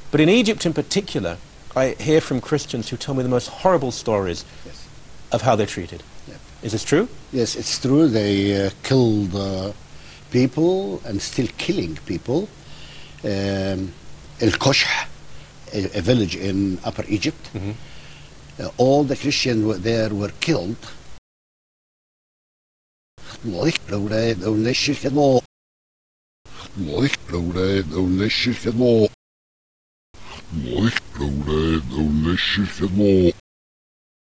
But in Egypt in particular, I hear from Christians who tell me the most horrible stories Yes. of how they're treated. Yeah. Is this true? Yes, it's true. They killed people and still killing people. El Kosh, a village in Upper Egypt. All the Christians there were killed.